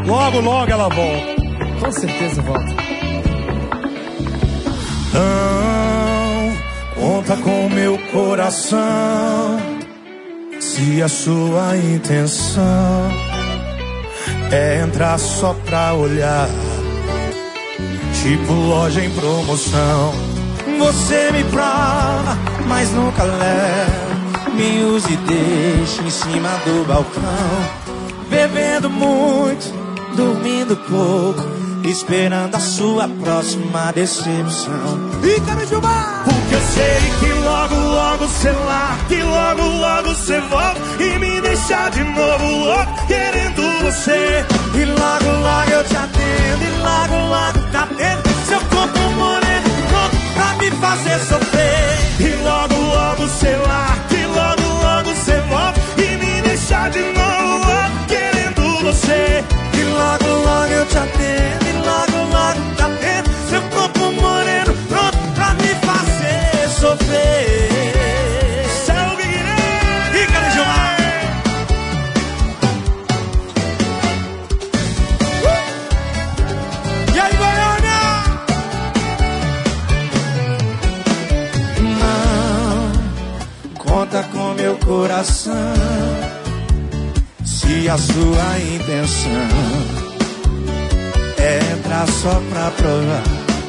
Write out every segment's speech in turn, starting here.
Logo, logo ela volta. Com certeza volta. Não conta com meu coração. Se a sua intenção é entrar só pra olhar, tipo loja em promoção, você me prova, mas nunca leva. Me use e deixe em cima do balcão, bebendo muito, dormindo pouco, esperando a sua próxima decepção. E cara de mar! Porque eu sei que logo, logo cê larga, que logo, logo cê volta e me deixa de novo louco, querendo você. E logo, logo eu te atendo, e logo, logo tá dentro seu corpo moreno, pronto pra me fazer sofrer. E logo, logo cê larga, e logo, logo cê volta e me deixa de novo louco, querendo você. E logo, logo eu te atendo, e logo, logo tá dentro seu corpo moreno, pronto pra me fazer sofrer. Salve, Guilherme! E cara de Gilmar! E aí, Goiânia? Não conta com meu coração. Se a sua intenção é entrar só pra provar,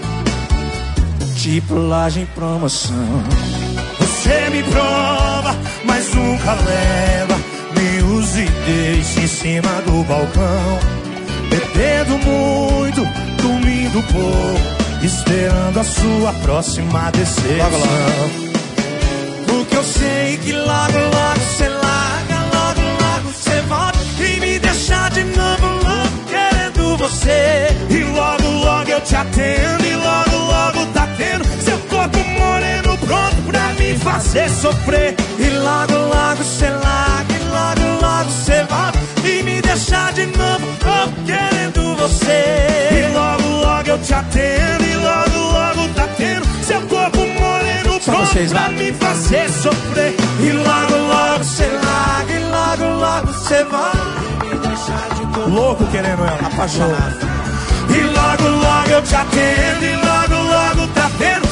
tipo loja em promoção, você me prova, mas nunca leva. Me use e deixe em cima do balcão, bebendo muito, dormindo pouco, esperando a sua próxima decepção. Porque eu sei que logo, logo cê larga, logo, logo cê volta e me deixa de novo louco, querendo você. E logo, logo eu te atendo, e logo, logo tá tendo seu corpo moreno pronto pra me fazer sofrer. E logo, logo cê larga, e logo, logo cê volta e me deixa de novo louco, querendo você. E logo, logo eu te atendo, e logo, logo tá tendo seu corpo moreno pronto pra me fazer sofrer. E logo, logo cê larga, e logo, logo cê volta e me deixa de novo louco, querendo ela, apaixonado. E logo, logo eu te atendo, e logo, logo tá tendo